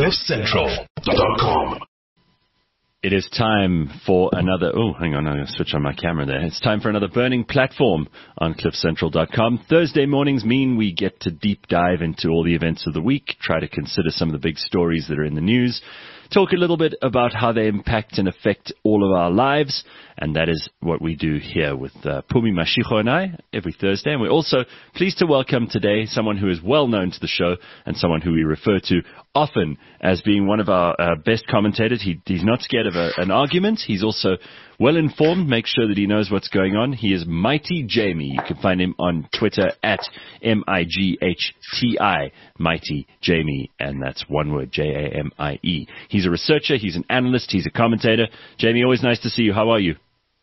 CliffCentral.com. It is time for another... Oh, hang on, I'm going to switch on my camera there. It's time for another burning platform on CliffCentral.com. Thursday mornings mean we get to deep dive into all the events of the week, try to consider some of the big stories that are in the news, talk a little bit about how they impact and affect all of our lives, and that is what we do here with Phumi Mashego and I every Thursday. And we're also pleased to welcome today someone who is well known to the show and someone who we refer to often as being one of our best commentators. He's not scared of an argument. He's also well informed, makes sure that he knows what's going on. He is Mighty Jamie. You can find him on Twitter at MIGHTI, Mighty Jamie, and that's one word, Jamie. He's a researcher, he's an analyst, he's a commentator. Jamie, always nice to see you. How are you?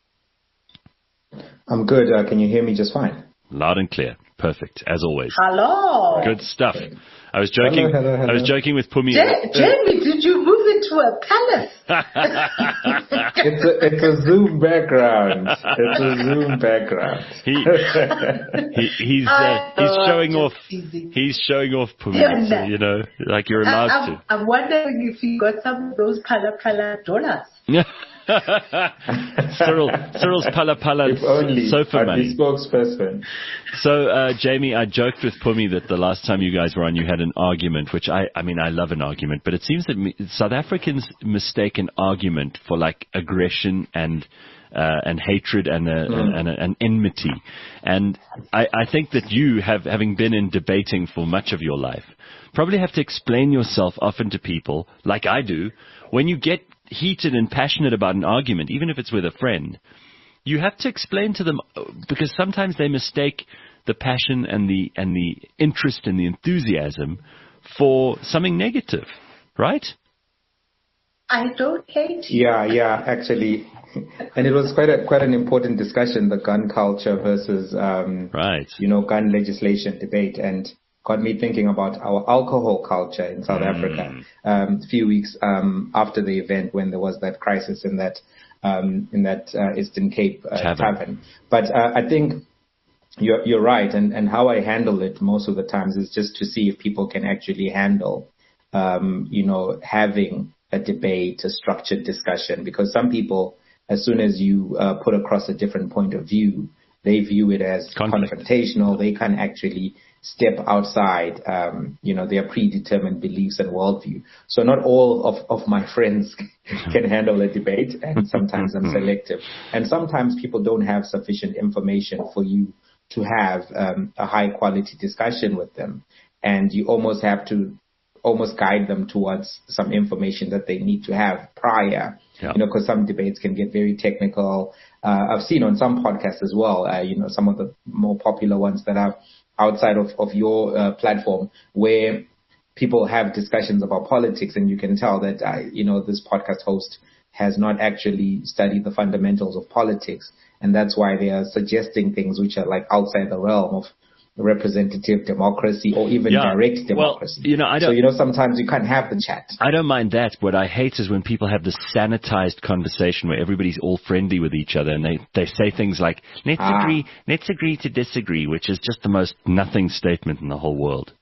I'm good. Can you hear me just fine? Loud and clear. Perfect, as always. Hello. Good stuff. I was joking. Hello. I was joking with Phumi. Jamie, did you move into a palace? It's a Zoom background. He's showing off. He's showing off Phumi. So, you know, like you're allowed to. I'm wondering if you got some of those pala dollars. Cyril's pala sofa money. Spokesperson. So, Jamie, I joked with Phumi that the last time you guys were on, you had an argument, which I mean, I love an argument, but it seems that South Africans mistake an argument for like aggression and hatred and enmity. And I think that you having been in debating for much of your life, probably have to explain yourself often to people, like I do, when you get heated and passionate about an argument, even if it's with a friend, you have to explain to them, because sometimes they mistake the passion and the interest and the enthusiasm for something negative, right? I don't hate you. Yeah, actually. And it was quite an important discussion, the gun culture versus, gun legislation debate, and got me thinking about our alcohol culture in South Africa. A few weeks after the event, when there was that crisis in that Eastern Cape tavern. But I think you're right, and how I handle it most of the times is just to see if people can actually handle, having a debate, a structured discussion, because some people, as soon as you put across a different point of view, they view it as confrontational. They can actually step outside, their predetermined beliefs and worldview. So not all of my friends can handle a debate, and sometimes I'm selective. And sometimes people don't have sufficient information for you to have a high quality discussion with them. And you almost have to guide them towards some information that they need to have prior, because some debates can get very technical. I've seen on some podcasts as well, some of the more popular ones that are outside of your platform, where people have discussions about politics, and you can tell that, this podcast host has not actually studied the fundamentals of politics. And that's why they are suggesting things which are like outside the realm of representative democracy or even direct democracy. Well, sometimes you can't have the chat. I don't mind that. What I hate is when people have this sanitized conversation where everybody's all friendly with each other, and they say things like, let's agree to disagree, which is just the most nothing statement in the whole world.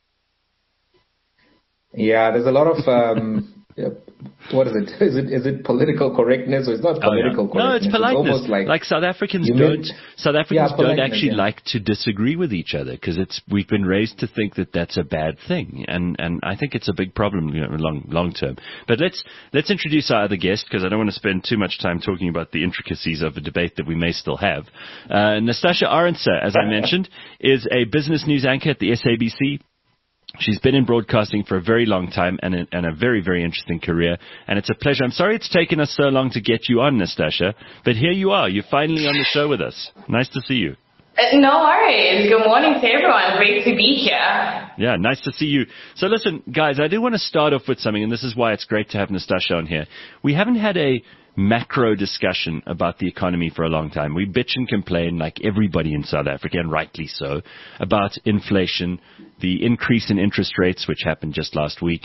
Yeah, there's a lot of what is it? Is it political correctness, or it's not political correctness? No, it's politeness. It's like South Africans don't actually like to disagree with each other, because we've been raised to think that that's a bad thing, and I think it's a big problem long term. But let's introduce our other guest, because I don't want to spend too much time talking about the intricacies of a debate that we may still have. Nastasia Arendse, as I mentioned, is a business news anchor at the SABC. She's been in broadcasting for a very long time and a very, very interesting career. And it's a pleasure. I'm sorry it's taken us so long to get you on, Nastasia, but here you are. You're finally on the show with us. Nice to see you. No worries. Good morning to everyone. Great to be here. Yeah, nice to see you. So listen, guys, I do want to start off with something, and this is why it's great to have Nastasia on here. We haven't had a macro discussion about the economy for a long time. We bitch and complain, like everybody in South Africa, and rightly so, about inflation, the increase in interest rates, which happened just last week,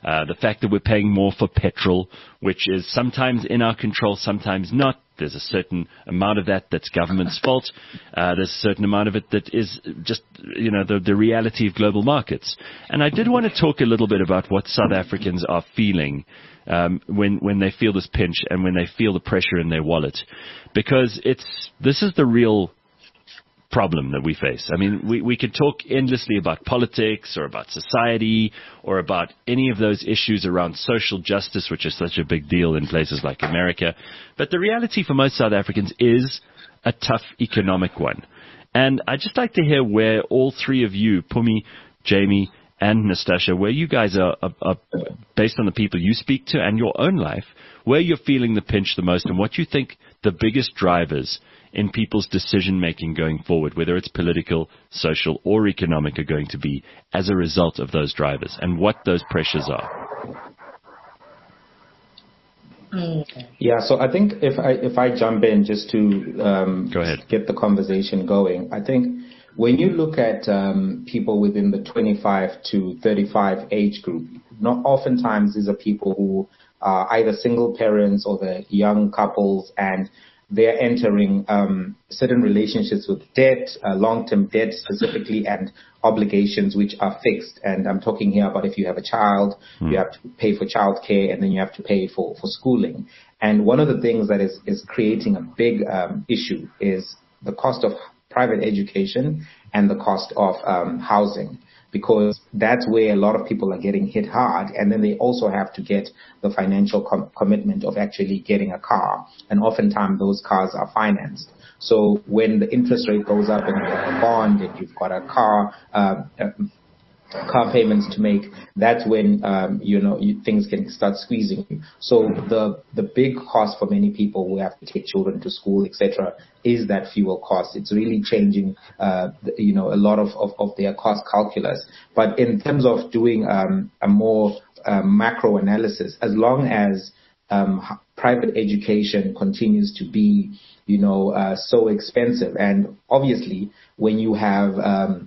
the fact that we're paying more for petrol, which is sometimes in our control, sometimes not. There's a certain amount of that that's government's fault. There's a certain amount of it that is just, the reality of global markets. And I did want to talk a little bit about what South Africans are feeling when they feel this pinch and when they feel the pressure in their wallet, because this is the real problem that we face. I mean, we could talk endlessly about politics or about society or about any of those issues around social justice, which is such a big deal in places like America. But the reality for most South Africans is a tough economic one. And I'd just like to hear where all three of you, Phumi, Jamie, and Nastasia, where you guys are based on the people you speak to and your own life, where you're feeling the pinch the most and what you think the biggest drivers in people's decision-making going forward, whether it's political, social, or economic, are going to be as a result of those drivers and what those pressures are. Yeah, so I think if I jump in just to Go ahead. Get the conversation going, I think when you look at people within the 25 to 35 age group, not oftentimes these are people who are either single parents or the young couples, and they're entering certain relationships with debt, long-term debt specifically, and obligations which are fixed. And I'm talking here about if you have a child, you have to pay for childcare, and then you have to pay for schooling. And one of the things that is creating a big issue is the cost of private education and the cost of housing, because that's where a lot of people are getting hit hard. And then they also have to get the financial commitment of actually getting a car. And oftentimes those cars are financed. So when the interest rate goes up and you have a bond and you've got a car payments to make, that's when things can start squeezing you. So the big cost for many people who have to take children to school, etc., is that fuel cost. It's really changing a lot of their cost calculus. But in terms of doing a more macro analysis, as long as private education continues to be so expensive, and obviously when you have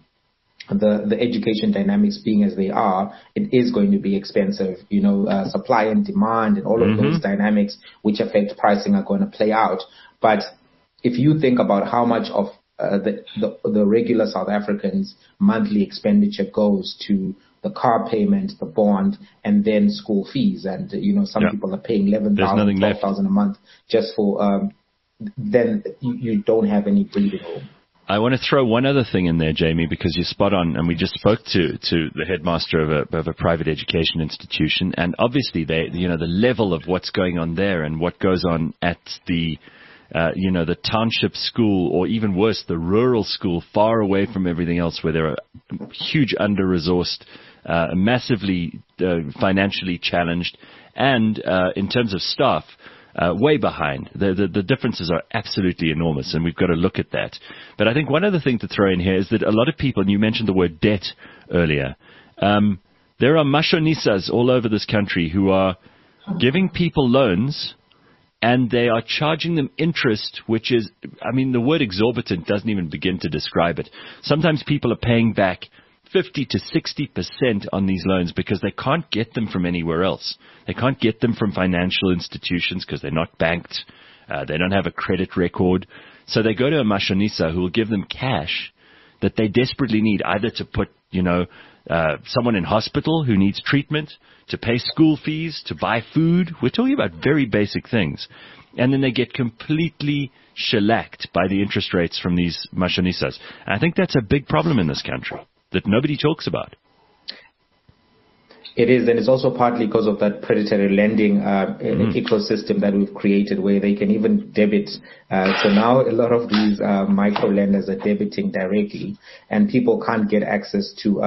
the education dynamics being as they are, it is going to be expensive. Supply and demand and all of those dynamics which affect pricing are going to play out. But if you think about how much of the regular South Africans' monthly expenditure goes to the car payment, the bond, and then school fees, and some people are paying 11,000, 12,000 a month just for, then you don't have any breathing room. I want to throw one other thing in there, Jamie, because you're spot on, and we just spoke to the headmaster of a private education institution, and obviously the level of what's going on there and what goes on at the township school, or even worse, the rural school, far away from everything else, where there are huge under-resourced, massively financially challenged, and in terms of staff, way behind. The differences are absolutely enormous, and we've got to look at that. But I think one other thing to throw in here is that a lot of people, and you mentioned the word debt earlier, there are mashonisas all over this country who are giving people loans, and they are charging them interest, which is, the word exorbitant doesn't even begin to describe it. Sometimes people are paying back 50 to 60% on these loans because they can't get them from anywhere else. They can't get them from financial institutions because they're not banked. They don't have a credit record. So they go to a mashonisa who will give them cash that they desperately need, either to put, someone in hospital who needs treatment, to pay school fees, to buy food. We're talking about very basic things. And then they get completely shellacked by the interest rates from these mashonisas. And I think that's a big problem in this country that nobody talks about. It is, and it's also partly because of that predatory lending ecosystem that we've created, where they can even debit. So now a lot of these micro lenders are debiting directly, and people can't get access to,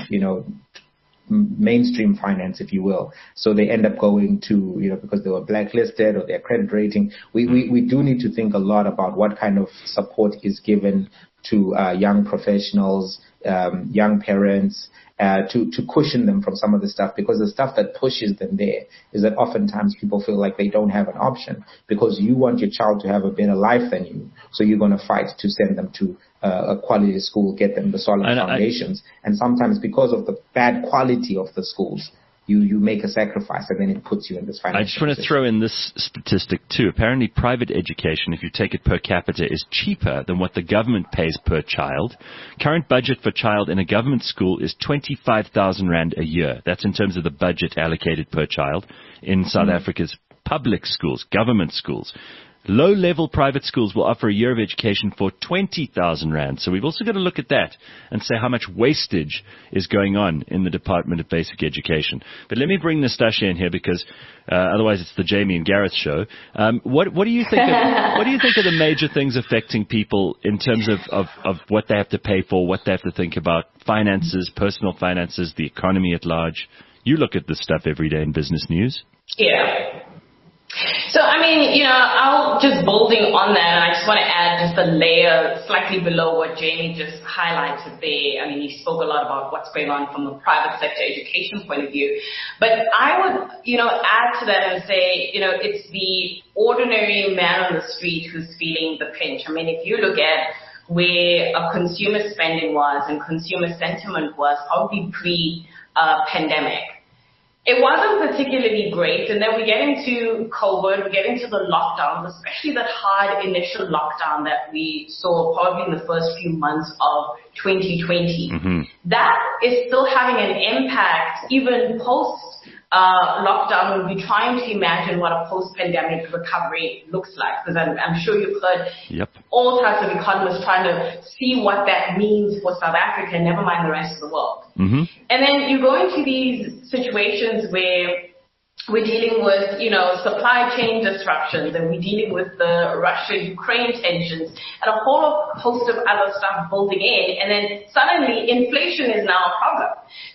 mainstream finance, if you will. So they end up going to, because they were blacklisted or their credit rating. We do need to think a lot about what kind of support is given to young professionals, young parents, to cushion them from some of the stuff, because the stuff that pushes them there is that oftentimes people feel like they don't have an option, because you want your child to have a better life than you. So you're going to fight to send them to a quality school, get them the solid foundations. And sometimes because of the bad quality of the schools, you make a sacrifice, and then it puts you in this financial I just want to throw in this statistic too. Apparently private education, if you take it per capita, is cheaper than what the government pays per child. Current budget for child in a government school is 25,000 Rand a year. That's in terms of the budget allocated per child in South Africa's public schools, government schools. Low-level private schools will offer a year of education for 20,000 Rand. So we've also got to look at that and say how much wastage is going on in the Department of Basic Education. But let me bring Nastasia in here because otherwise it's the Jamie and Gareth show. What do you think? What do you think are the major things affecting people in terms of what they have to pay for, what they have to think about, finances, personal finances, the economy at large? You look at this stuff every day in business news. Yeah. So, I mean, I'll just building on that, and I just want to add just a layer slightly below what Jamie just highlighted there. I mean, he spoke a lot about what's going on from a private sector education point of view. But I would, add to that and say, it's the ordinary man on the street who's feeling the pinch. I mean, if you look at where consumer spending was and consumer sentiment was probably pre-pandemic, it wasn't particularly great, and then we get into COVID, we get into the lockdowns, especially that hard initial lockdown that we saw probably in the first few months of 2020. Mm-hmm. That is still having an impact even post lockdown. We'll be trying to imagine what a post-pandemic recovery looks like, because I'm sure you've heard all types of economists trying to see what that means for South Africa, never mind the rest of the world. Mm-hmm. And then you go into these situations where we're dealing with, supply chain disruptions, and we're dealing with the Russia-Ukraine tensions and a whole host of other stuff building in, and then suddenly inflation is now a problem.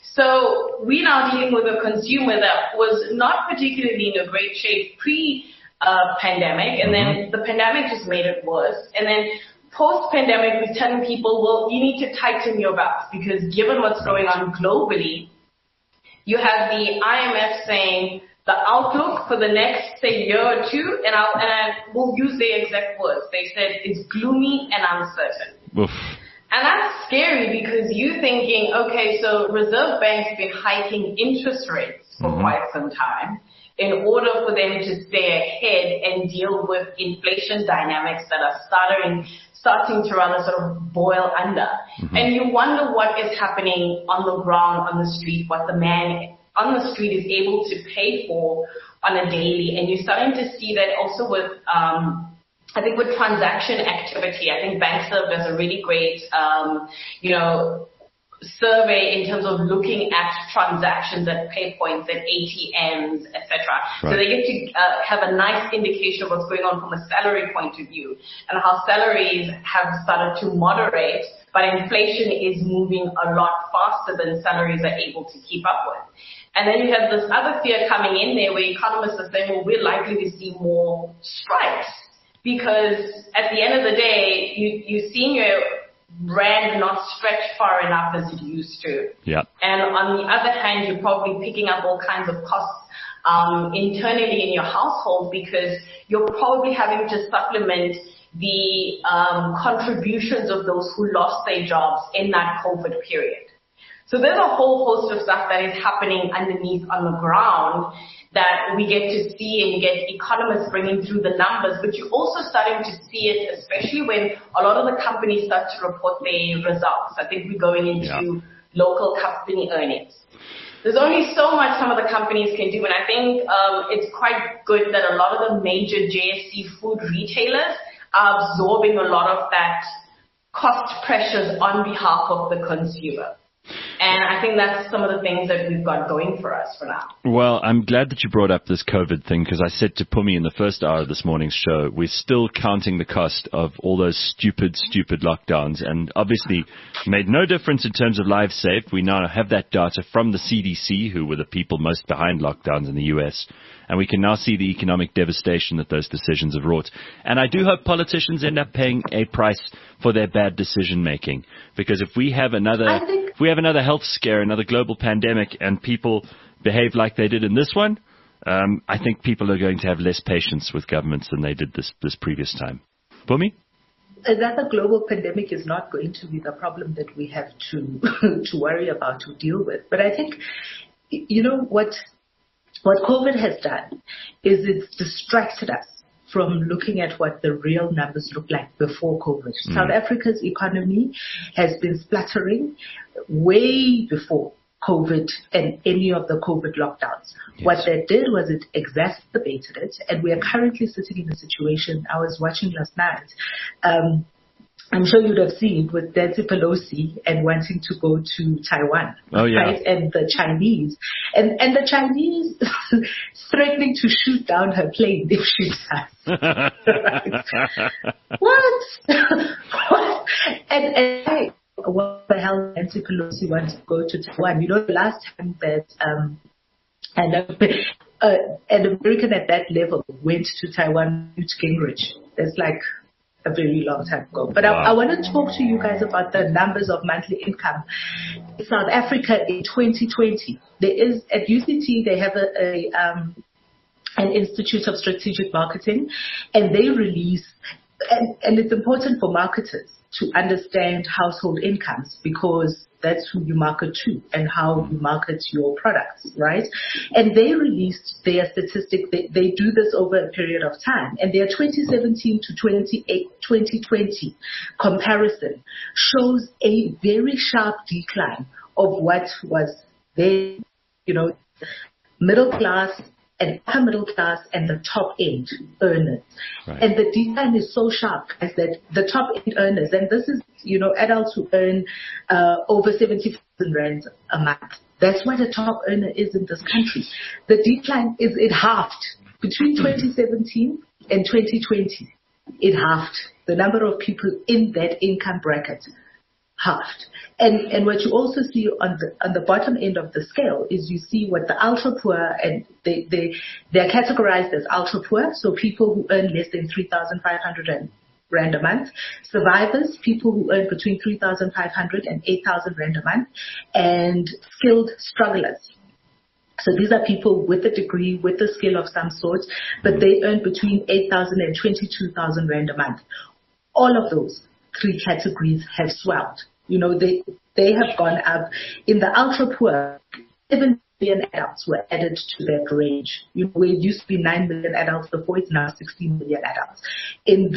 So we're now dealing with a consumer that was not particularly in a great shape pre-pandemic, and then the pandemic just made it worse. And then post-pandemic, we're telling people, well, you need to tighten your belts, because given what's going on globally, you have the IMF saying the outlook for the next, say, year or two, and I will use their exact words. They said it's gloomy and uncertain. Oof. And that's scary, because you're thinking, okay, so Reserve Bank's been hiking interest rates for quite some time in order for them to stay ahead and deal with inflation dynamics that are starting to rather sort of boil under. And you wonder what is happening on the ground, on the street, what the man on the street is able to pay for on a daily. And you're starting to see that also with, I think with transaction activity. I think BankServe does a really great, survey in terms of looking at transactions at pay points, at ATMs, etc. Right. So they get to have a nice indication of what's going on from a salary point of view, and how salaries have started to moderate, but inflation is moving a lot faster than salaries are able to keep up with. And then you have this other fear coming in there where economists are saying, well, we're likely to see more strikes, because at the end of the day, you're seeing your rand not stretch far enough as it used to. Yeah. And on the other hand, you're probably picking up all kinds of costs internally in your household, because you're probably having to supplement the contributions of those who lost their jobs in that COVID period. So there's a whole host of stuff that is happening underneath on the ground that we get to see, and you get economists bringing through the numbers, but you're also starting to see it, especially when a lot of the companies start to report their results. I think we're going into local company earnings. There's only so much some of the companies can do, and I think it's quite good that a lot of the major JSE food retailers are absorbing a lot of that cost pressures on behalf of the consumer. And I think that's some of the things that we've got going for us for now. Well, I'm glad that you brought up this COVID thing, because I said to Pumi in the first hour of this morning's show, we're still counting the cost of all those stupid lockdowns, and obviously made no difference in terms of lives saved. We now have that data from the CDC, who were the people most behind lockdowns in the US. And we can now see the economic devastation that those decisions have wrought. And I do hope politicians end up paying a price for their bad decision making. Because if we have another health scare, another global pandemic, and people behave like they did in this one, I think people are going to have less patience with governments than they did this previous time. Pumi? Another global pandemic is not going to be the problem that we have to worry about, to deal with. But I think you know, what COVID has done is it's distracted us from looking at what the real numbers look like before COVID. South Africa's economy has been spluttering way before COVID and any of the COVID lockdowns. Yes. What that did was it exacerbated it, and we are currently sitting in a situation. I was watching last night. I'm sure you'd have seen with Nancy Pelosi and wanting to go to Taiwan, right? And the Chinese, and the Chinese threatening to shoot down her plane if she does. Right? What? What? And what the hell Nancy Pelosi wants to go to Taiwan? You know, the last time that an American at that level went to Taiwan, Newt Gingrich. That's like a very long time ago. But I want to talk to you guys about the numbers of monthly income in South Africa in 2020. There is, at UCT, they have an Institute of Strategic Marketing, and they release, and it's important for marketers to understand household incomes, because that's who you market to and how you market your products, right? And they released their statistic. They do this over a period of time, and their 2017 to 2020 comparison shows a very sharp decline of what was their, you know, middle class and upper middle class and the top end earners. Right. And the decline is so sharp as that the top end earners, and this is, you know, adults who earn over 70,000 rand a month. That's what a top earner is in this country. The decline is, it halved between 2017 and 2020. It halved. The number of people in that income bracket halved. And what you also see on the bottom end of the scale is you see what the ultra poor, and they're categorized as ultra poor, so people who earn less than 3,500 rand a month, survivors, people who earn between 3,500 and 8,000 rand a month, and skilled strugglers. So these are people with a degree, with a skill of some sort, but they earn between 8,000 and 22,000 rand a month. All of those three categories have swelled. You know, they have gone up. In the ultra poor, 7 million adults were added to that range. You know, where it used to be 9 million adults before, it's now 16 million adults. In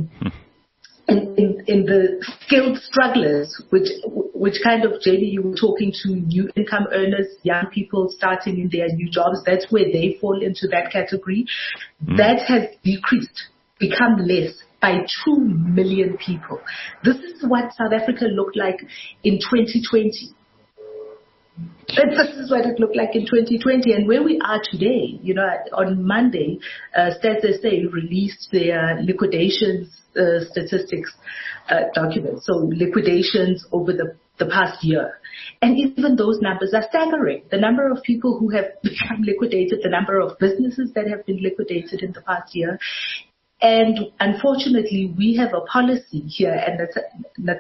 the skilled strugglers, which kind of, Jamie, you were talking to new income earners, young people starting in their new jobs, that's where they fall into that category. That has decreased, become less, by 2 million people. This is what South Africa looked like in 2020. This is what it looked like in 2020. And where we are today, you know, on Monday, Stats SA released their liquidations statistics document. So liquidations over the past year. And even those numbers are staggering. The number of people who have become liquidated, the number of businesses that have been liquidated in the past year. And unfortunately, we have a policy here, and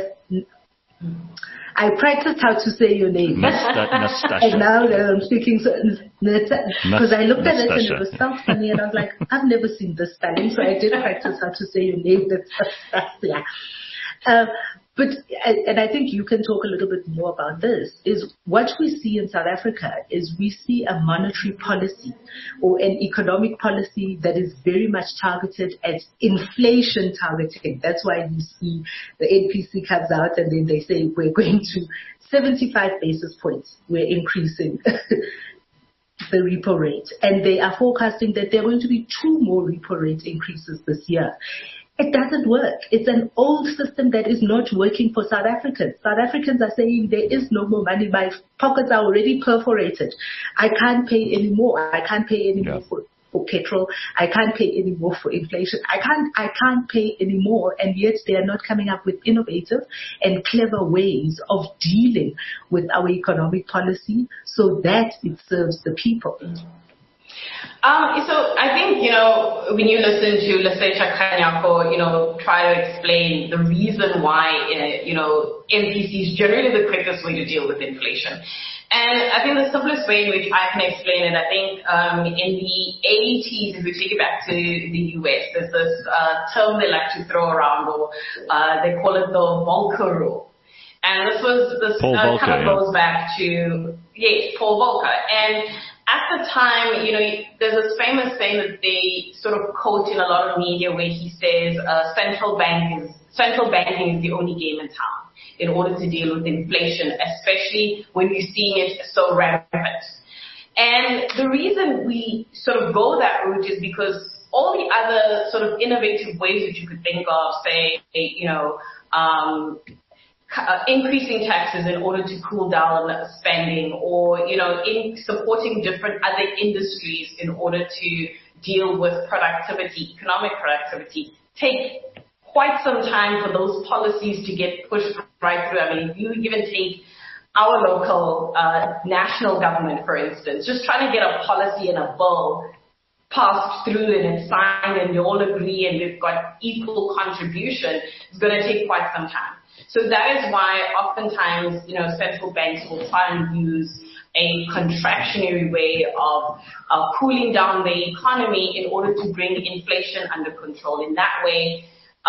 I practiced how to say your name. And now that I'm speaking, because I looked at it and it was so funny, and I was like, I've never seen this spelling, so I did practice how to say your name. But I think you can talk a little bit more about this, is what we see in South Africa is we see a monetary policy or an economic policy that is very much targeted at inflation targeting. That's why you see the NPC comes out and then they say we're going to 75 basis points. We're increasing the repo rate. And they are forecasting that there are going to be 2 more repo rate increases this year. It doesn't work. It's an old system that is not working for South Africans. South Africans are saying there is no more money. My pockets are already perforated. I can't pay anymore. I can't pay anymore for petrol. I can't pay anymore for inflation. I can't pay anymore. And yet they are not coming up with innovative and clever ways of dealing with our economic policy so that it serves the people. So I think, you know, when you listen to Lesetja Kganyako, you know, try to explain the reason why, you know, MPC is generally the quickest way to deal with inflation. And I think the simplest way in which I can explain it, I think in the 80s, if we take it back to the US, there's this term they like to throw around, or they call it the Volcker rule. And this kind of goes back to Yes, Paul Volcker. And at the time, there's a famous saying that they sort of quote in a lot of media where he says central banking is the only game in town in order to deal with inflation, especially when you're seeing it so rampant. And the reason we sort of go that route is because all the other sort of innovative ways that you could think of, say, increasing taxes in order to cool down spending, or, in supporting different other industries in order to deal with economic productivity, take quite some time for those policies to get pushed right through. I mean, if you even take our local national government, for instance, just trying to get a policy and a bill passed through and it's signed and you all agree and we've got equal contribution, it's going to take quite some time. So that is why oftentimes, central banks will try and use a contractionary way of cooling down the economy in order to bring inflation under control. In that way,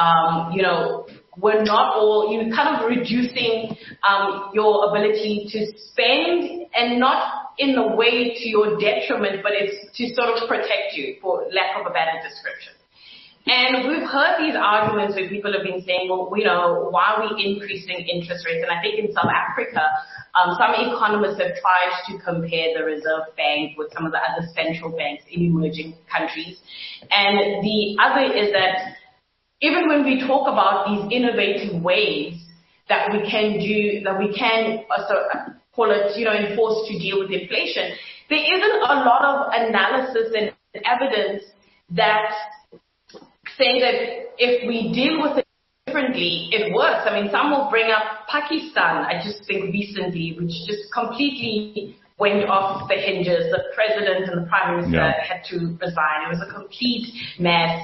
we're not all, kind of reducing your ability to spend, and not in a way to your detriment, but it's to sort of protect you, for lack of a better description. And we've heard these arguments where people have been saying, well, why are we increasing interest rates? And I think in South Africa, some economists have tried to compare the Reserve Bank with some of the other central banks in emerging countries. And the other is that even when we talk about these innovative ways that we can do, that we can call it, enforce to deal with inflation, there isn't a lot of analysis and evidence that saying that if we deal with it differently, it works. I mean, some will bring up Pakistan, I just think recently, which just completely went off the hinges. The president and the prime minister had to resign. It was a complete mess.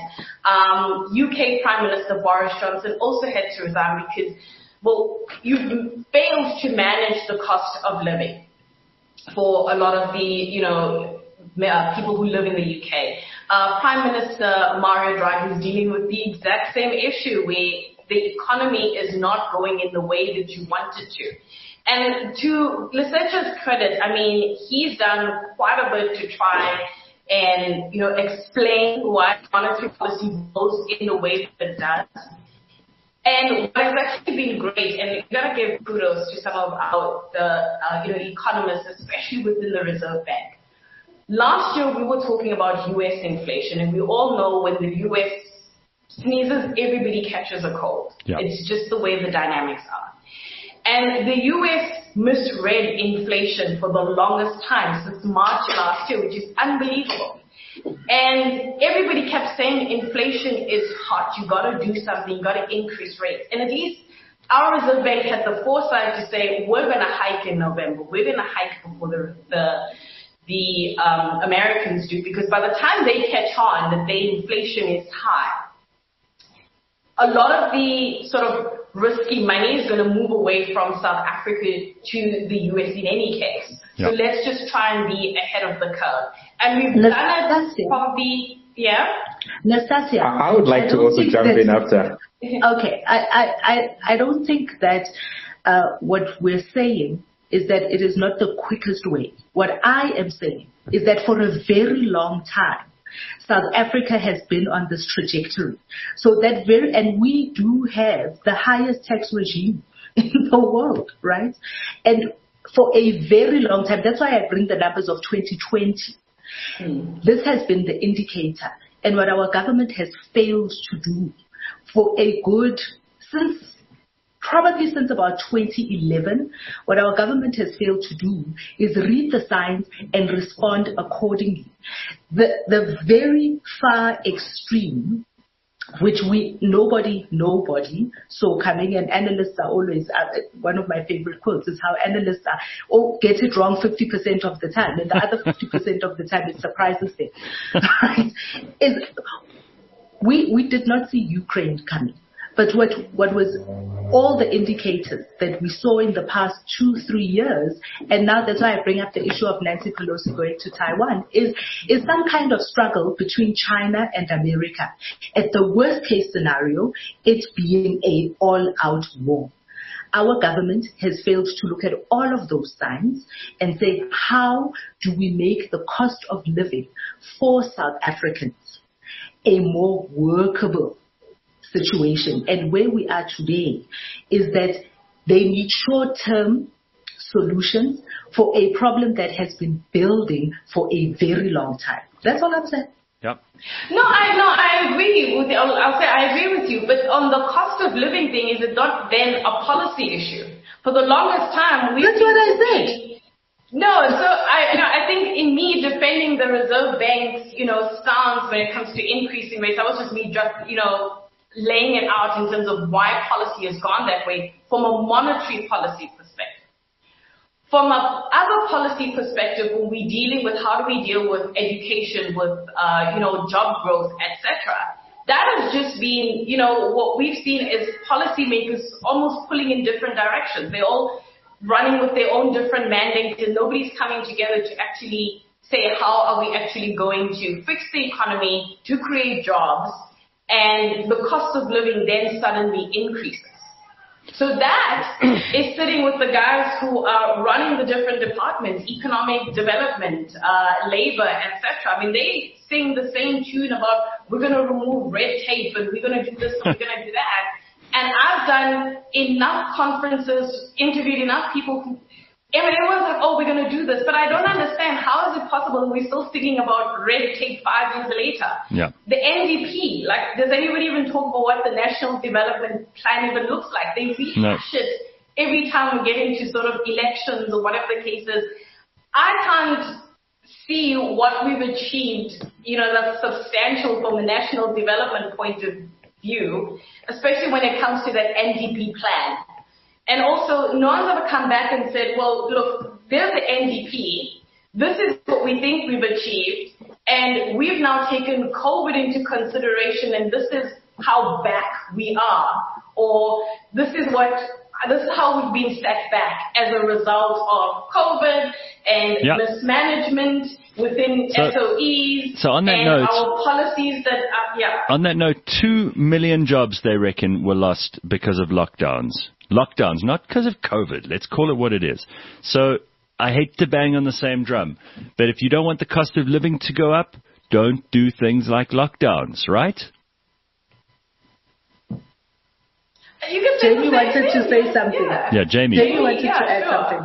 UK Prime Minister Boris Johnson also had to resign because, you failed to manage the cost of living for a lot of the, people who live in the UK. Prime Minister Mario Draghi is dealing with the exact same issue where the economy is not going in the way that you want it to. And to Lesetja's credit, I mean, he's done quite a bit to try and, explain why monetary policy goes in the way that it does. And what has actually been great, and you've got to give kudos to some of the economists, especially within the Reserve Bank. Last year, we were talking about U.S. inflation, and we all know when the U.S. sneezes, everybody catches a cold. Yeah. It's just the way the dynamics are. And the U.S. misread inflation for the longest time, since March last year, which is unbelievable. And everybody kept saying inflation is hot. You got to do something. You got to increase rates. And at least our Reserve Bank had the foresight to say, we're going to hike in November. We're going to hike before the Americans do, because by the time they catch on that the inflation is high, a lot of the sort of risky money is going to move away from South Africa to the US in any case. Yep. So let's just try and be ahead of the curve. And we've done it probably, Nastasia, I would like to also jump in after. Okay, I don't think that what we're saying is that it is not the quickest way. What I am saying is that for a very long time, South Africa has been on this trajectory. So that and we do have the highest tax regime in the world, right? And for a very long time, that's why I bring the numbers of 2020. This has been the indicator. And what our government has failed to do for a good, probably since about 2011, what our government has failed to do is read the signs and respond accordingly. The very far extreme, which nobody saw coming, and analysts are always, one of my favorite quotes is how analysts get it wrong 50% of the time, and the other 50% of the time it surprises them. Right? We did not see Ukraine coming. But what was all the indicators that we saw in the past 2-3 years, and now that's why I bring up the issue of Nancy Pelosi going to Taiwan, is some kind of struggle between China and America. At the worst case scenario, it's being an all-out war. Our government has failed to look at all of those signs and say, how do we make the cost of living for South Africans a more workable situation? And where we are today is that they need short-term solutions for a problem that has been building for a very long time. That's all I'm saying. Yep. No, I agree with you. I'll say I agree with you. But on the cost of living thing, is it not then a policy issue? For the longest time, that's what I said. No, so I think in me defending the Reserve Bank's, stance when it comes to increasing rates, that was just me laying it out in terms of why policy has gone that way from a monetary policy perspective. From a other policy perspective, when we're dealing with how do we deal with education, with job growth, etc., that has just been, what we've seen is policymakers almost pulling in different directions. They're all running with their own different mandates, and nobody's coming together to actually say how are we actually going to fix the economy to create jobs, and the cost of living then suddenly increases. So that is sitting with the guys who are running the different departments, economic development, labor, etc. I mean, they sing the same tune about we're going to remove red tape and we're going to do this and we're going to do that. And I've done enough conferences, interviewed enough people who, everyone's like, oh, we're going to do this. But I don't understand, how is it possible we're still thinking about red tape 5 years later? Yeah. The NDP, does anybody even talk about what the National Development Plan even looks like? They rehash it every time we get into sort of elections or whatever the case is. I can't see what we've achieved, that's substantial from a national development point of view, especially when it comes to that NDP plan. And also, no one's ever come back and said, well, look, there's the NDP. This is what we think we've achieved. And we've now taken COVID into consideration, and this is how back we are. Or this is how we've been set back as a result of COVID and mismanagement within SOEs. So on that note, our policies that on that note, 2 million jobs, they reckon, were lost because of lockdowns. Lockdowns, not because of COVID. Let's call it what it is. So I hate to bang on the same drum, but if you don't want the cost of living to go up, don't do things like lockdowns, right? Jamie wanted to say something. Yeah, Jamie. Jamie wanted to add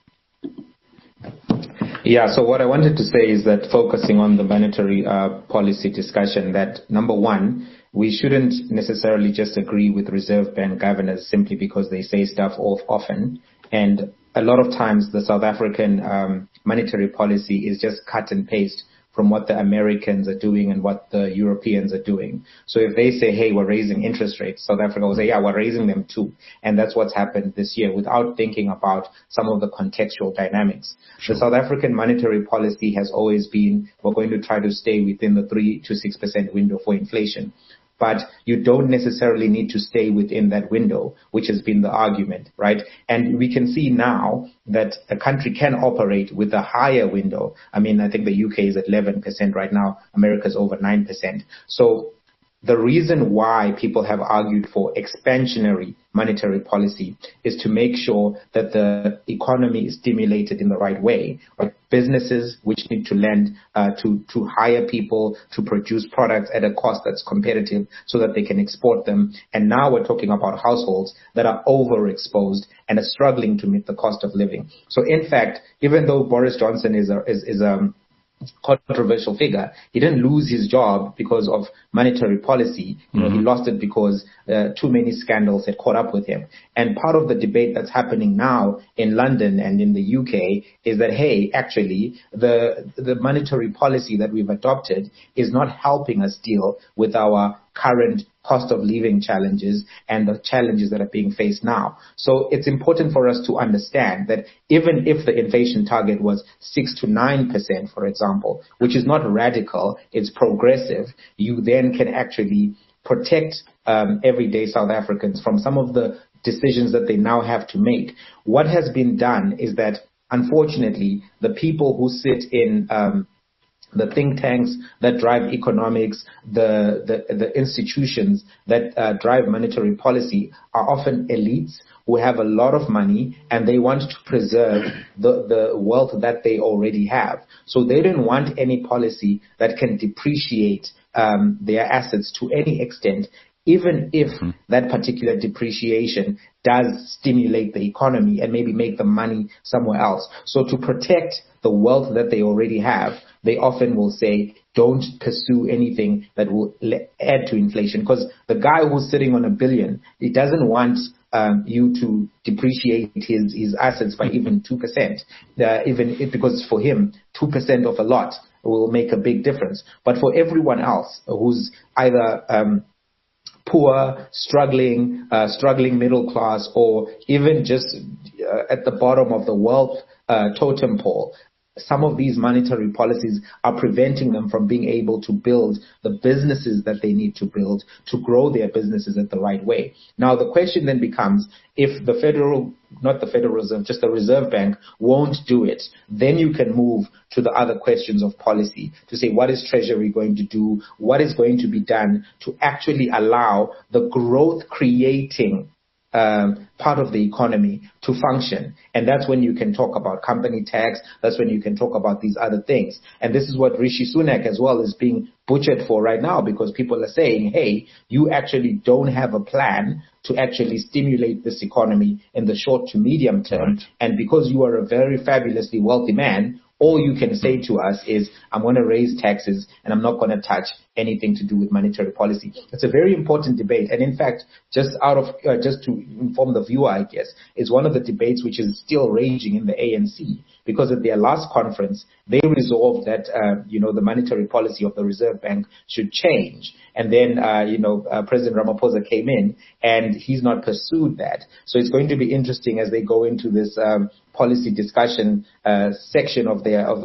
something. Yeah, so what I wanted to say is that focusing on the monetary policy discussion, that number one, we shouldn't necessarily just agree with Reserve Bank governors simply because they say stuff often. And a lot of times the South African monetary policy is just cut and paste from what the Americans are doing and what the Europeans are doing. So if they say, hey, we're raising interest rates, South Africa will say, yeah, we're raising them too. And that's what's happened this year without thinking about some of the contextual dynamics. Sure. The South African monetary policy has always been, we're going to try to stay within the 3 to 6% window for inflation. But you don't necessarily need to stay within that window, which has been the argument, right? And we can see now that the country can operate with a higher window. I mean, I think the UK is at 11% right now. America's over 9%. So the reason why people have argued for expansionary monetary policy is to make sure that the economy is stimulated in the right way. Right? Businesses which need to lend to hire people to produce products at a cost that's competitive so that they can export them. And now we're talking about households that are overexposed and are struggling to meet the cost of living. So in fact, even though Boris Johnson is a controversial figure, he didn't lose his job because of monetary policy. He lost it because too many scandals had caught up with him. And part of the debate that's happening now in London and in the UK is that, hey, actually, the monetary policy that we've adopted is not helping us deal with our current cost of living challenges and the challenges that are being faced now. So it's important for us to understand that even if the inflation target was 6 to 9%, for example, which is not radical, it's progressive, you then can actually protect everyday South Africans from some of the decisions that they now have to make. What has been done is that, unfortunately, the people who sit in the think tanks that drive economics, the institutions that drive monetary policy are often elites who have a lot of money and they want to preserve the wealth that they already have. So they don't want any policy that can depreciate their assets to any extent, even if that particular depreciation does stimulate the economy and maybe make the money somewhere else. So to protect the wealth that they already have, they often will say, don't pursue anything that will add to inflation. Because the guy who's sitting on $1 billion, he doesn't want you to depreciate his assets by even 2%, because for him, 2% of a lot will make a big difference. But for everyone else who's either poor, struggling middle class, or even just at the bottom of the wealth totem pole, some of these monetary policies are preventing them from being able to build the businesses that they need to build to grow their businesses at the right way. Now, the question then becomes, if the not the Federal Reserve, just the Reserve Bank won't do it, then you can move to the other questions of policy to say, what is Treasury going to do? What is going to be done to actually allow the growth creating part of the economy to function? And that's when you can talk about company tax. That's when you can talk about these other things. And this is what Rishi Sunak as well is being butchered for right now, because people are saying, hey, you actually don't have a plan to actually stimulate this economy in the short to medium term. Right. And because you are a very fabulously wealthy man, all you can say to us is, I'm going to raise taxes and I'm not going to touch anything to do with monetary policy. It's a very important debate. And in fact, just to inform the viewer, I guess, is one of the debates which is still raging in the ANC, because at their last conference, they resolved that, the monetary policy of the Reserve Bank should change. And then, President Ramaphosa came in and he's not pursued that. So it's going to be interesting as they go into this policy discussion section of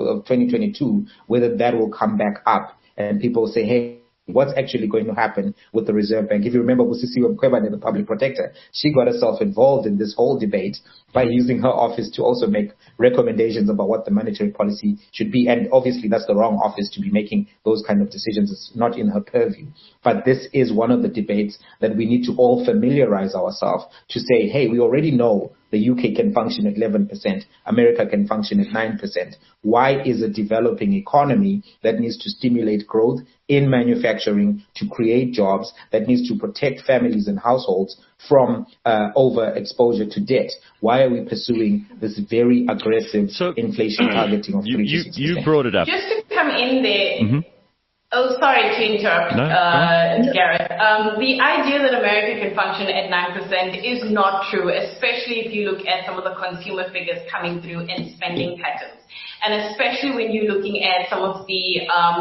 2022, whether that will come back up and people say, hey, what's actually going to happen with the Reserve Bank? If you remember Busisiwe Mkhwebane, the public protector, she got herself involved in this whole debate by using her office to also make recommendations about what the monetary policy should be. And obviously that's the wrong office to be making those kind of decisions. It's not in her purview. But this is one of the debates that we need to all familiarize ourselves to say, hey, we already know the UK can function at 11%. America can function at 9%. Why is a developing economy that needs to stimulate growth in manufacturing to create jobs, that needs to protect families and households from overexposure to debt? Why are we pursuing this very aggressive inflation targeting of 3 to 6%? You brought it up. Just to come in there. Mm-hmm. Oh, sorry to interrupt, Gareth. The idea that America can function at 9% is not true, especially if you look at some of the consumer figures coming through and spending patterns. And especially when you're looking at some of the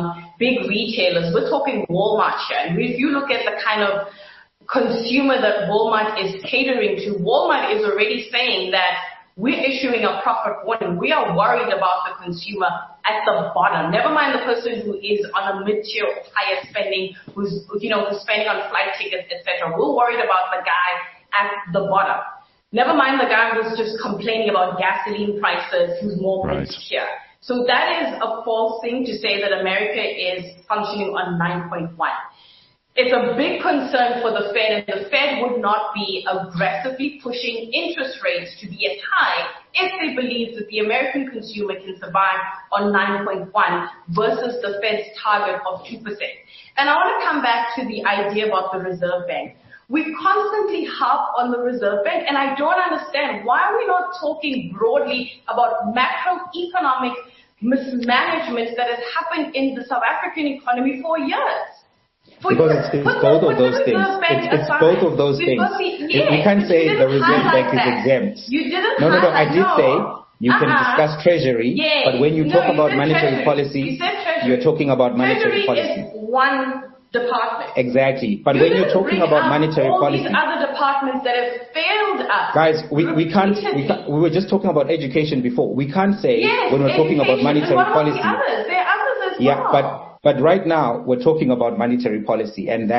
big retailers. We're talking Walmart here. And if you look at the kind of consumer that Walmart is catering to, Walmart is already saying that we're issuing a profit warning. We are worried about the consumer at the bottom. Never mind the person who is on a mid-tier or higher spending, who's spending on flight tickets, etc. We're worried about the guy at the bottom. Never mind the guy who's just complaining about gasoline prices, who's more mid-tier. So that is a false thing to say that America is functioning on 9.1. It's a big concern for the Fed, and the Fed would not be aggressively pushing interest rates to be as high if they believe that the American consumer can survive on 9.1 versus the Fed's target of 2%. And I want to come back to the idea about the Reserve Bank. We constantly harp on the Reserve Bank, and I don't understand why are we not talking broadly about macroeconomic mismanagement that has happened in the South African economy for years. Because it's both of those things. It's both of those things. We can't say the Reserve Bank is exempt. You didn't. No. I did say you can discuss Treasury, but when you talk about monetary policy, you're talking about monetary policy. Treasury is one department. Exactly. But when you're talking about monetary policy, all these other departments that have failed us. Guys, we can't. We were just talking about education before. We can't say when we're talking about monetary policy. There are others as well. Yeah, But right now, we're talking about monetary policy, and that's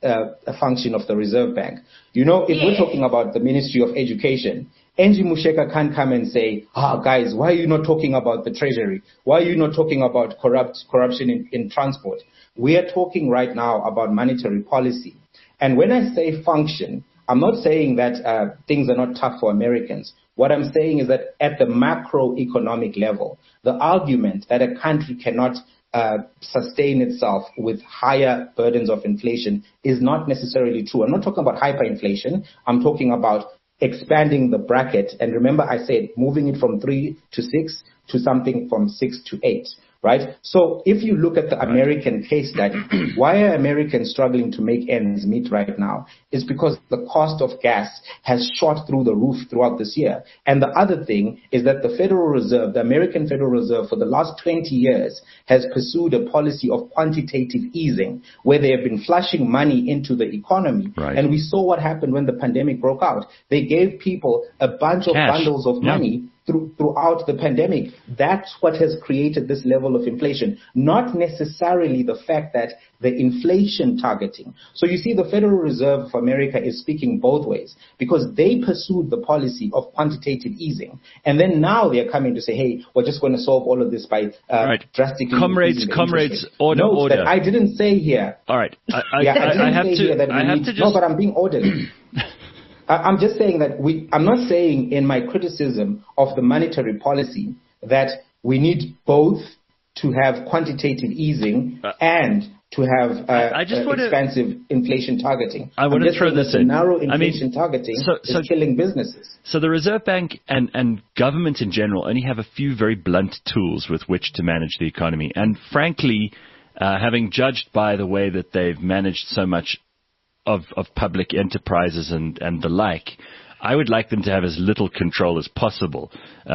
a function of the Reserve Bank. You know, if we're talking about the Ministry of Education, Angie Musheka can't come and say, guys, why are you not talking about the Treasury? Why are you not talking about corruption in transport? We are talking right now about monetary policy. And when I say function, I'm not saying that things are not tough for Americans. What I'm saying is that at the macroeconomic level, the argument that a country cannot sustain itself with higher burdens of inflation is not necessarily true. I'm not talking about hyperinflation. I'm talking about expanding the bracket. And remember, I said moving it from 3 to 6 to something from 6 to 8. Right? So if you look at the American case study, why are Americans struggling to make ends meet right now? It's because the cost of gas has shot through the roof throughout this year. And the other thing is that the Federal Reserve, the American Federal Reserve, for the last 20 years has pursued a policy of quantitative easing where they have been flushing money into the economy. Right. And we saw what happened when the pandemic broke out. They gave people a bunch of bundles of money throughout the pandemic. That's what has created this level of inflation, not necessarily the fact that the inflation targeting. So you see, the Federal Reserve of America is speaking both ways because they pursued the policy of quantitative easing. And then now they're coming to say, hey, we're just going to solve all of this by drastically Comrades, order. I didn't say here. All right. I have to just... No, but I'm being orderly. I'm just saying that I'm not saying in my criticism of the monetary policy that we need both to have quantitative easing and to have expansive inflation targeting. I want to throw this in. Narrow inflation targeting is killing businesses. So the Reserve Bank and government in general only have a few very blunt tools with which to manage the economy. And frankly, having judged by the way that they've managed so much of public enterprises and the like, I would like them to have as little control as possible.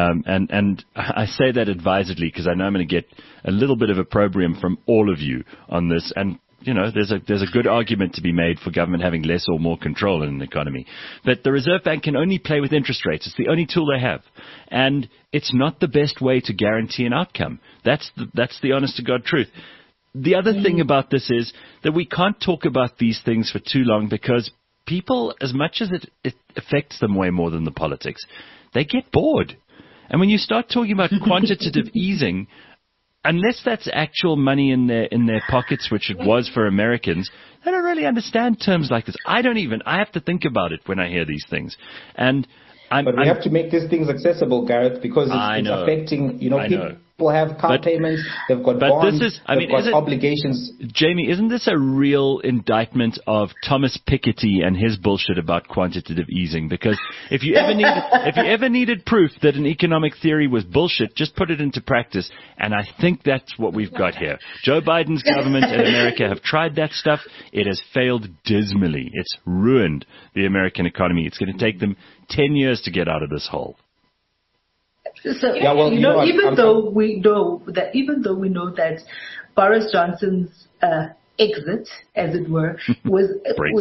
And I say that advisedly because I know I'm going to get a little bit of opprobrium from all of you on this. And, you know, there's a good argument to be made for government having less or more control in an economy. But the Reserve Bank can only play with interest rates. It's the only tool they have. And it's not the best way to guarantee an outcome. That's the honest to God truth. The other thing about this is that we can't talk about these things for too long because people, as much as it affects them way more than the politics, they get bored. And when you start talking about quantitative easing, unless that's actual money in their pockets, which it was for Americans, they don't really understand terms like this. I have to think about it when I hear these things. But we have to make these things accessible, Gareth, because it's affecting, people have car payments, they've got bonds, they've got obligations. Jamie, isn't this a real indictment of Thomas Piketty and his bullshit about quantitative easing? Because if you ever needed proof that an economic theory was bullshit, just put it into practice. And I think that's what we've got here. Joe Biden's government and America have tried that stuff. It has failed dismally. It's ruined the American economy. It's going to take them 10 years to get out of this hole. So, even though we know that Boris Johnson's exit, as it were, was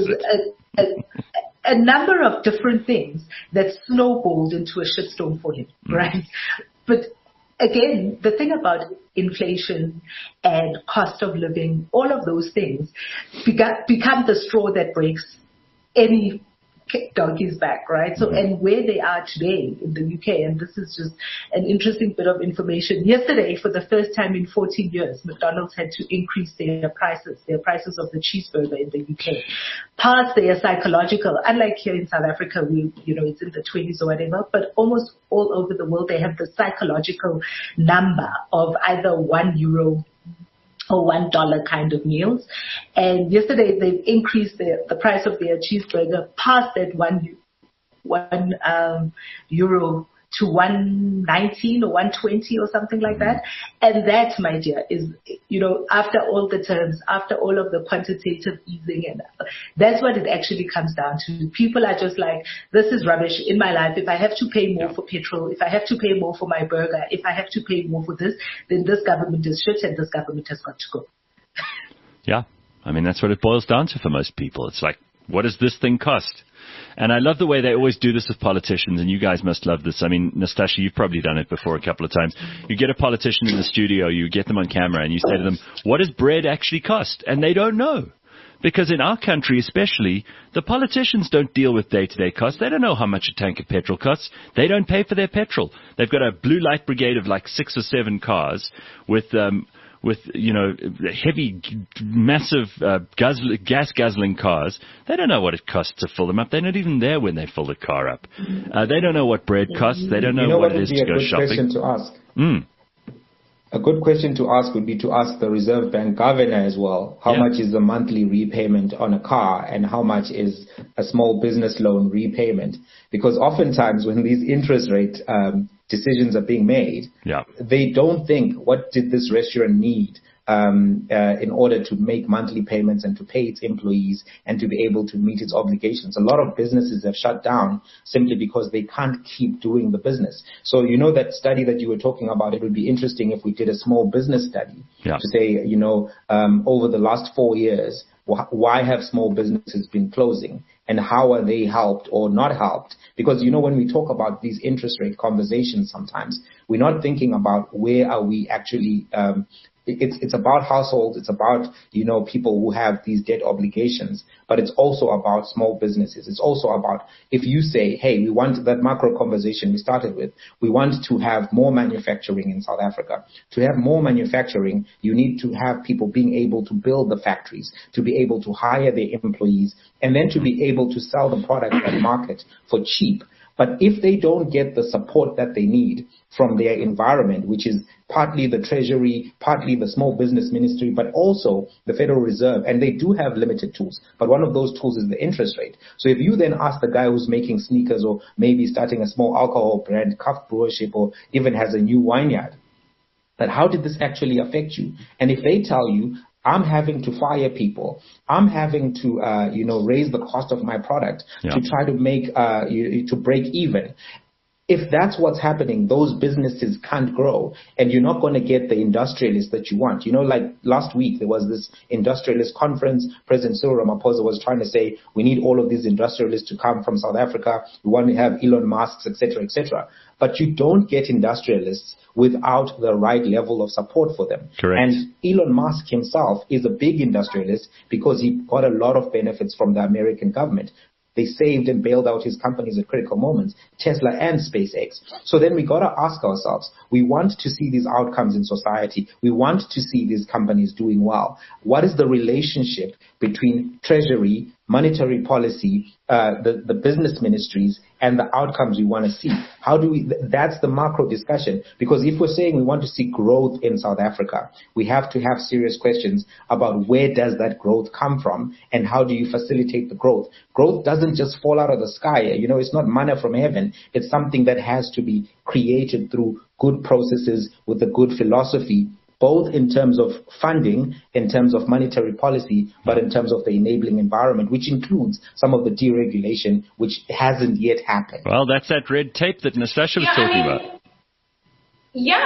a number of different things that snowballed into a shitstorm for him, right? But again, the thing about inflation and cost of living, all of those things become the straw that breaks any donkey's back, right? So, and where they are today in the UK, and this is just an interesting bit of information. Yesterday, for the first time in 14 years, McDonald's had to increase their prices of the cheeseburger in the UK, past their psychological. Unlike here in South Africa, it's in the 20s or whatever, but almost all over the world, they have the psychological number of either €1 or $1 kind of meals. And yesterday they increased the price of their cheeseburger past that €1 to 119 or 120 or something like that. And that, my dear, is, after all the terms, after all of the quantitative easing, and that's what it actually comes down to. People are just like, this is rubbish in my life. If I have to pay more for petrol, if I have to pay more for my burger, if I have to pay more for this, then this government is shit and this government has got to go. Yeah. I mean, that's what it boils down to for most people. It's like, what does this thing cost? And I love the way they always do this with politicians, and you guys must love this. I mean, Nastasha, you've probably done it before a couple of times. You get a politician in the studio, you get them on camera, and you say to them, what does bread actually cost? And they don't know. Because in our country especially, the politicians don't deal with day-to-day costs. They don't know how much a tank of petrol costs. They don't pay for their petrol. They've got a blue light brigade of like 6 or 7 cars with heavy, massive gas guzzling cars. They don't know what it costs to fill them up. They're not even there when they fill the car up. They don't know what bread costs. They don't know what it is to go shopping. Question to ask? A good question to ask would be to ask the Reserve Bank governor as well. How much is the monthly repayment on a car, and how much is a small business loan repayment? Because oftentimes when these interest rate decisions are being made, they don't think, what did this restaurant need in order to make monthly payments and to pay its employees and to be able to meet its obligations. A lot of businesses have shut down simply because they can't keep doing the business. So, that study that you were talking about, it would be interesting if we did a small business study to say, over the last 4 years, why have small businesses been closing and how are they helped or not helped? Because, when we talk about these interest rate conversations, sometimes we're not thinking about where are we actually, it's about households, it's about, people who have these debt obligations, but it's also about small businesses. It's also about, if you say, hey, we want that macro conversation we started with, we want to have more manufacturing in South Africa. To have more manufacturing, you need to have people being able to build the factories, to be able to hire their employees, and then to be able to sell the product at market for cheap. But if they don't get the support that they need from their environment, which is partly the Treasury, partly the Small Business Ministry, but also the Federal Reserve, and they do have limited tools, but one of those tools is the interest rate. So if you then ask the guy who's making sneakers or maybe starting a small alcohol brand, Cuff Brewership, or even has a new vineyard, that how did this actually affect you? And if they tell you, I'm having to fire people, I'm having to, raise the cost of my product to try to make, to break even. If that's what's happening, those businesses can't grow, and you're not going to get the industrialists that you want. Like last week, there was this industrialist conference. President Cyril Ramaphosa was trying to say, we need all of these industrialists to come from South Africa. We want to have Elon Musk, etc., etc. But you don't get industrialists without the right level of support for them. Correct. And Elon Musk himself is a big industrialist because he got a lot of benefits from the American government. They saved and bailed out his companies at critical moments, Tesla and SpaceX. So then we got to ask ourselves, we want to see these outcomes in society. We want to see these companies doing well. What is the relationship between Treasury, monetary policy, the business ministries, and the outcomes we want to see? How do we, that's the macro discussion. Because if we're saying we want to see growth in South Africa, we have to have serious questions about where does that growth come from and how do you facilitate the growth? Growth doesn't just fall out of the sky. It's not manna from heaven. It's something that has to be created through good processes with a good philosophy, both in terms of funding, in terms of monetary policy, but in terms of the enabling environment, which includes some of the deregulation, which hasn't yet happened. Well, that's that red tape that Nastasia was talking about. Yeah,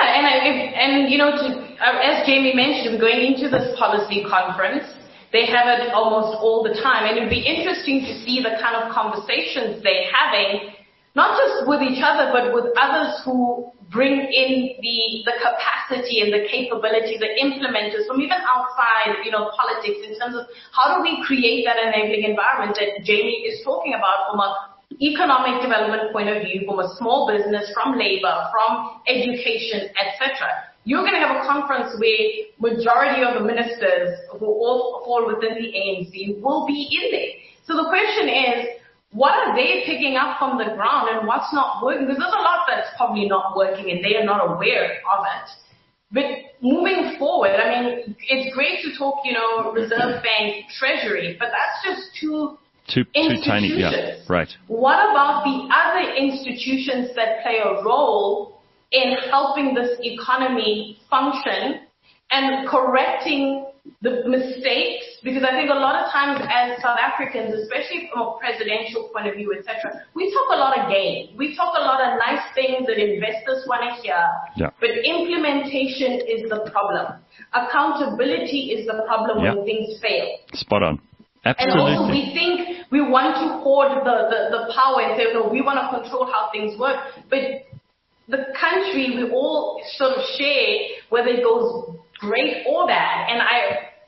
as Jamie mentioned, we're going into this policy conference. They have it almost all the time, and it would be interesting to see the kind of conversations they're having, not just with each other, but with others who bring in the capacity and the capability, the implementers from even outside, politics, in terms of how do we create that enabling environment that Jamie is talking about from an economic development point of view, from a small business, from labor, from education, etc. You're going to have a conference where majority of the ministers who all fall within the ANC will be in there. So the question is, what are they picking up from the ground and what's not working? Because there's a lot that's probably not working and they are not aware of it. But moving forward, it's great to talk, Reserve Bank, Treasury, but that's just two tiny, yeah, right. What about the other institutions that play a role in helping this economy function and correcting the mistakes? Because I think a lot of times as South Africans, especially from a presidential point of view, etc., we talk a lot of game. We talk a lot of nice things that investors want to hear, but implementation is the problem. Accountability is the problem when things fail. Spot on. Absolutely. And also we think we want to hoard the power and say, no, we want to control how things work. But the country, we all sort of share whether it goes great or bad. And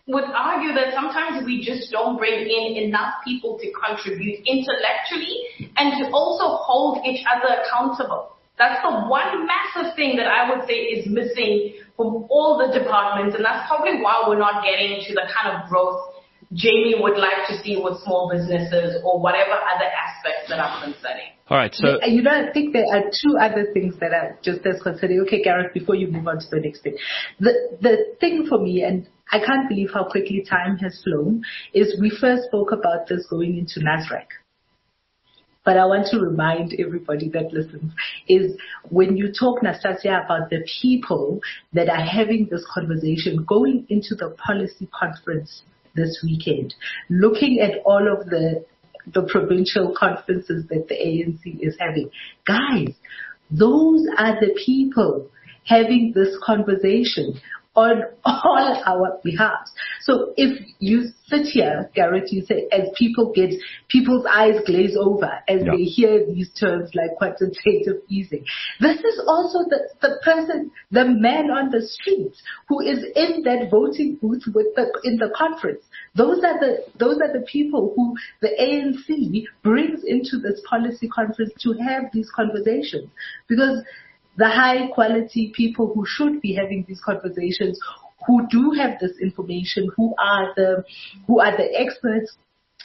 would argue that sometimes we just don't bring in enough people to contribute intellectually and to also hold each other accountable. That's the one massive thing that I would say is missing from all the departments, and that's probably why we're not getting to the kind of growth Jamie would like to see with small businesses or whatever other aspects that are concerning. All right, so... I think there are two other things that are just as concerning. Okay, Gareth, before you move on to the next thing. The thing for me, and I can't believe how quickly time has flown, is we first spoke about this going into NASREC. But I want to remind everybody that listens, is when you talk, Nastasia, about the people that are having this conversation going into the policy conference this weekend, looking at all of the provincial conferences that the ANC is having. Guys, those are the people having this conversation on all our behalf. So if you sit here, Gareth, you say, as people's eyes glaze over as they hear these terms like quantitative easing. This is also the person, the man on the streets who is in that voting booth in the conference. Those are the people who the ANC brings into this policy conference to have these conversations, because the high quality people who should be having these conversations, who do have this information, who are the experts,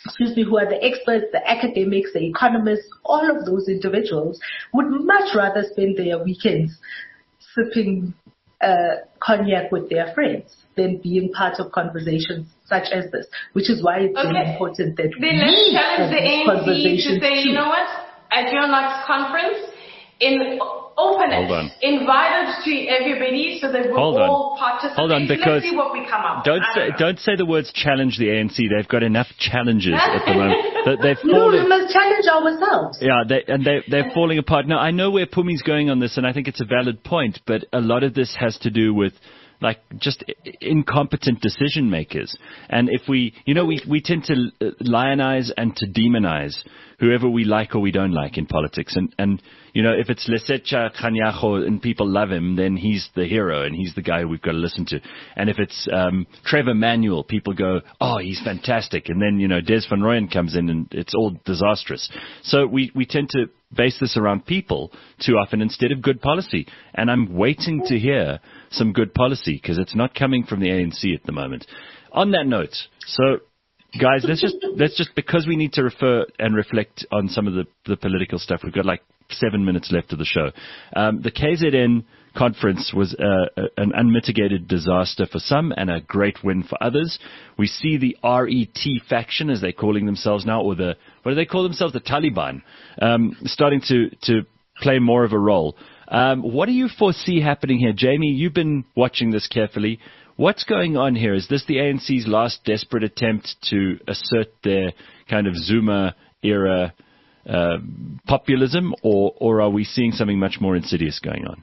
the academics, the economists, all of those individuals would much rather spend their weekends sipping cognac with their friends than being part of conversations such as this, which is why it's very important that we challenge the ANC to say, you know what, at your next conference, in openness, invited to everybody so that we'll all participate. Hold on, because let's see what we come up with. Don't say the words challenge the ANC. They've got enough challenges at the moment. We must challenge ourselves. Yeah, they're falling apart. Now, I know where Pumi's going on this, and I think it's a valid point, but a lot of this has to do with just incompetent decision makers. And if we tend to lionize and to demonize whoever we like or we don't like in politics. And if it's Lesetja Kganyago and people love him, then he's the hero and he's the guy we've got to listen to. And if it's Trevor Manuel, people go, oh, he's fantastic. And then, Des van Rooyen comes in and it's all disastrous. So we tend to base this around people too often instead of good policy. And I'm waiting to hear some good policy because it's not coming from the ANC at the moment. On that note, so guys, let's just because we need to refer and reflect on some of the political stuff. We've got 7 minutes left of the show. The KZN conference was an unmitigated disaster for some and a great win for others. We see the RET faction, as they're calling themselves now, or what do they call themselves? The Taliban, starting to play more of a role. What do you foresee happening here? Jamie, you've been watching this carefully. What's going on here? Is this the ANC's last desperate attempt to assert their kind of Zuma-era populism, or are we seeing something much more insidious going on?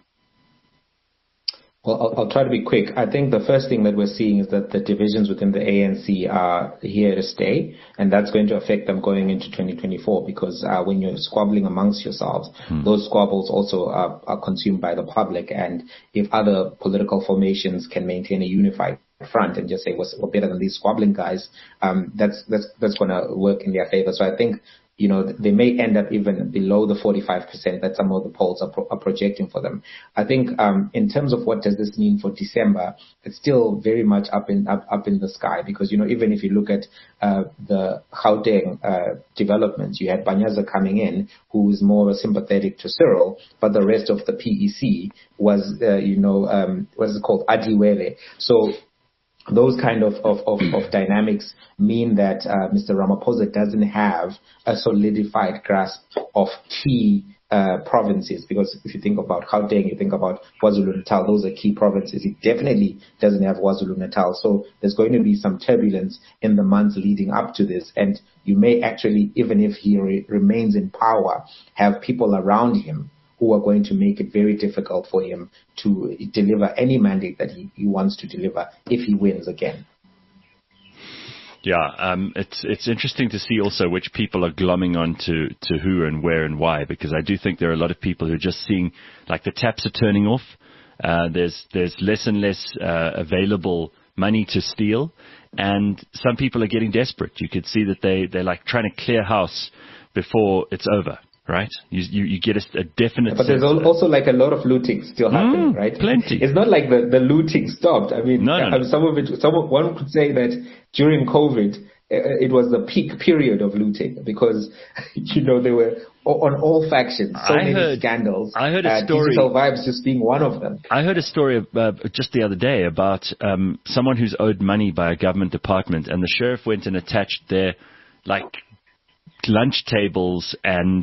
Well, I'll try to be quick. I think the first thing that we're seeing is that the divisions within the ANC are here to stay, and that's going to affect them going into 2024 because when you're squabbling amongst yourselves, those squabbles also are consumed by the public. And if other political formations can maintain a unified front and just say, we're better than these squabbling guys, that's going to work in their favor. So I think they may end up even below the 45% that some of the polls are projecting for them. I think in terms of what does this mean for December, it's still very much up in the sky because, even if you look at the Gauteng developments, you had Panyaza coming in, who is more sympathetic to Cyril, but the rest of the PEC was, what is it called, Adiwele. So those kind of dynamics mean that Mr. Ramaphosa doesn't have a solidified grasp of key provinces, because if you think about Gauteng, you think about KwaZulu-Natal, those are key provinces. He definitely doesn't have KwaZulu-Natal. So there's going to be some turbulence in the months leading up to this. And you may actually, even if he remains in power, have people around him who are going to make it very difficult for him to deliver any mandate that he wants to deliver if he wins again. Yeah, it's interesting to see also which people are glomming on to who and where and why, because I do think there are a lot of people who are just seeing the taps are turning off. There's less and less available money to steal, and some people are getting desperate. You could see that they're like trying to clear house before it's over, right? You get a definite. But there's also like a lot of looting still happening, right? Plenty. It's not like the looting stopped. I mean, no. One could say that during COVID, it was the peak period of looting because, they were on all factions, many scandals. I heard a story. Digital Vibes just being one of them. I heard a story just the other day about someone who's owed money by a government department, and the sheriff went and attached their lunch tables and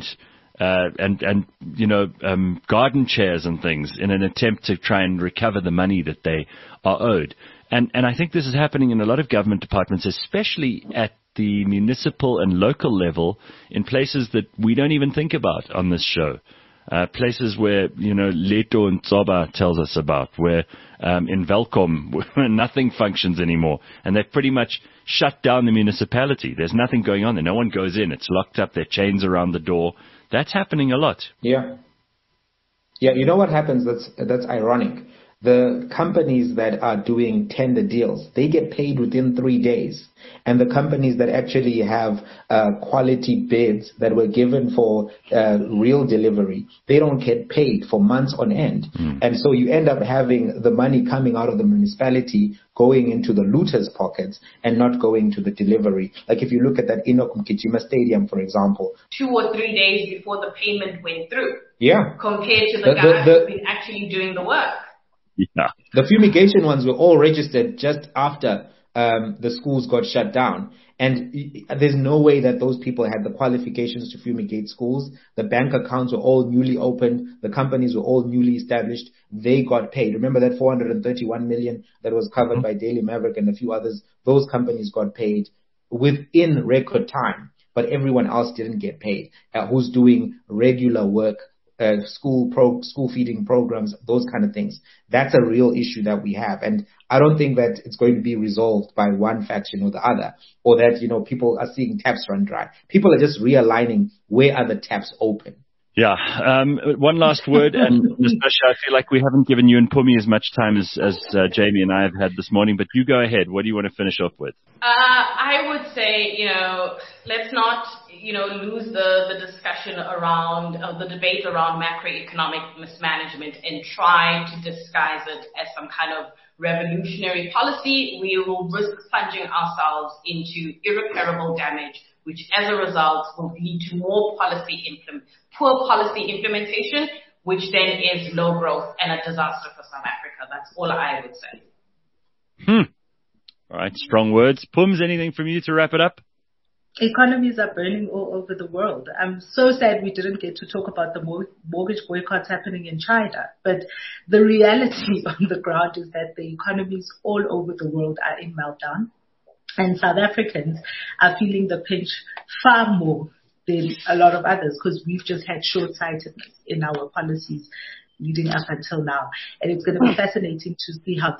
garden chairs and things in an attempt to try and recover the money that they are owed. And I think this is happening in a lot of government departments, especially at the municipal and local level, in places that we don't even think about on this show. Places where, Leto and Tsoba tells us about, where in Welkom, where nothing functions anymore. And they've pretty much shut down the municipality. There's nothing going on there. No one goes in. It's locked up. There are chains around the door. That's happening a lot. Yeah. Yeah, you know what happens? That's ironic. The companies that are doing tender deals, they get paid within 3 days. And the companies that actually have quality bids that were given for real delivery, they don't get paid for months on end. And so you end up having the money coming out of the municipality going into the looters' pockets and not going to the delivery. Like if you look at that Enoch Mgijima Stadium, for example. 2 or 3 days before the payment went through. Yeah. Compared to the guys who've been actually doing the work. Yeah. The fumigation ones were all registered just after the schools got shut down. And there's no way that those people had the qualifications to fumigate schools. The bank accounts were all newly opened. The companies were all newly established. They got paid. Remember that 431 million that was covered by Daily Maverick and a few others? Those companies got paid within record time, but everyone else didn't get paid. Who's doing regular work? School feeding programs, those kind of things. That's a real issue that we have. And I don't think that it's going to be resolved by one faction or the other, or that, people are seeing taps run dry. People are just realigning where are the taps open. Yeah. One last word, and Natasha, I feel like we haven't given you and Pumi as much time as Jamie and I have had this morning, but you go ahead. What do you want to finish off with? I would say, let's not, lose the discussion around, the debate around macroeconomic mismanagement and try to disguise it as some kind of revolutionary policy. We will risk plunging ourselves into irreparable damage, which as a result will lead to more poor policy implementation, which then is low growth and a disaster for South Africa. That's all I would say. All right, strong words. Pums, anything from you to wrap it up? Economies are burning all over the world. I'm so sad we didn't get to talk about the mortgage boycotts happening in China. But the reality on the ground is that the economies all over the world are in meltdown. And South Africans are feeling the pinch far more than a lot of others because we've just had short-sightedness in our policies leading up until now. And it's going to be fascinating to see how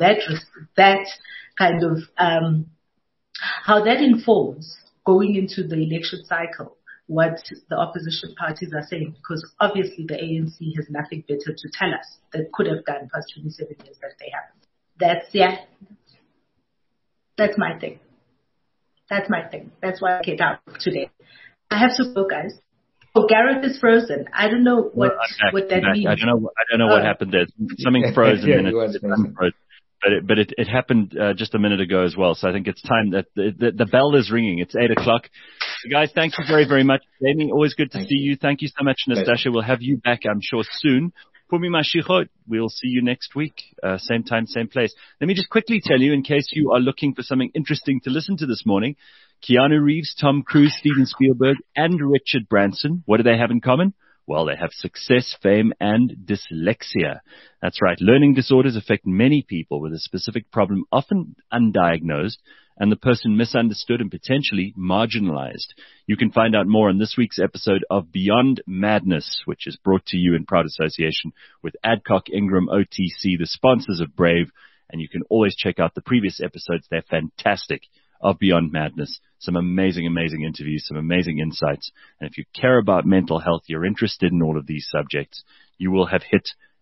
how that informs going into the election cycle, what the opposition parties are saying, because obviously the ANC has nothing better to tell us that could have done past 27 years that they haven't. That's my thing. That's why I came out today. I have to go, guys. Oh, Gareth is frozen. I don't know what that means. I don't know what happened there. Something froze and then it unfroze. But it happened just a minute ago as well. So I think it's time that the bell is ringing. It's 8:00. So guys, thank you very, very much. Jamie, always good to see you. Thank you so much, Nastasia. We'll have you back, I'm sure, soon. Pumi Mashiko, we'll see you next week. Same time, same place. Let me just quickly tell you, in case you are looking for something interesting to listen to this morning, Keanu Reeves, Tom Cruise, Steven Spielberg, and Richard Branson, what do they have in common? Well, they have success, fame, and dyslexia. That's right. Learning disorders affect many people with a specific problem, often undiagnosed, and the person misunderstood and potentially marginalized. You can find out more on this week's episode of Beyond Madness, which is brought to you in proud association with Adcock Ingram OTC, the sponsors of Brave. And you can always check out the previous episodes. They're fantastic, of Beyond Madness. Some amazing, amazing interviews, some amazing insights. And if you care about mental health, you're interested in all of these subjects, you will have hit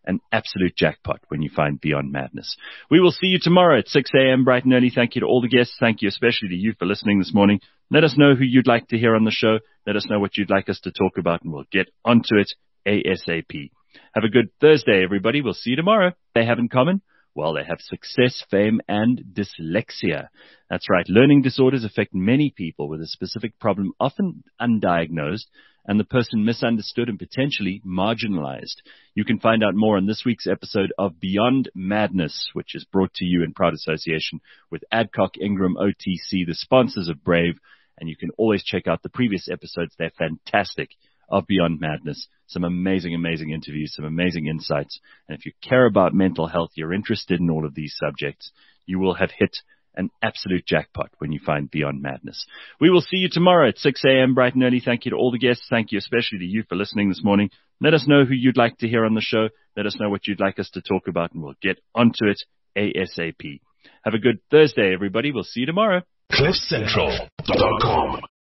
an absolute jackpot when you find Beyond Madness. We will see you tomorrow at 6 a.m. bright and early. Thank you to all the guests. Thank you especially to you for listening this morning. Let us know who you'd like to hear on the show. Let us know what you'd like us to talk about, and we'll get onto it ASAP. Have a good Thursday, everybody. We'll see you tomorrow. They have in common? Well, they have success, fame, and dyslexia. That's right. Learning disorders affect many people with a specific problem, often undiagnosed, and the person misunderstood and potentially marginalized. You can find out more on this week's episode of Beyond Madness, which is brought to you in proud association with Adcock Ingram OTC, the sponsors of Brave. And you can always check out the previous episodes. They're fantastic, of Beyond Madness. Some amazing, amazing interviews, some amazing insights. And if you care about mental health, you're interested in all of these subjects, you will have hit an absolute jackpot when you find Beyond Madness. We will see you tomorrow at 6 a.m. bright and early. Thank you to all the guests. Thank you especially to you for listening this morning. Let us know who you'd like to hear on the show. Let us know what you'd like us to talk about, and we'll get onto it ASAP. Have a good Thursday, everybody. We'll see you tomorrow. CliffCentral.com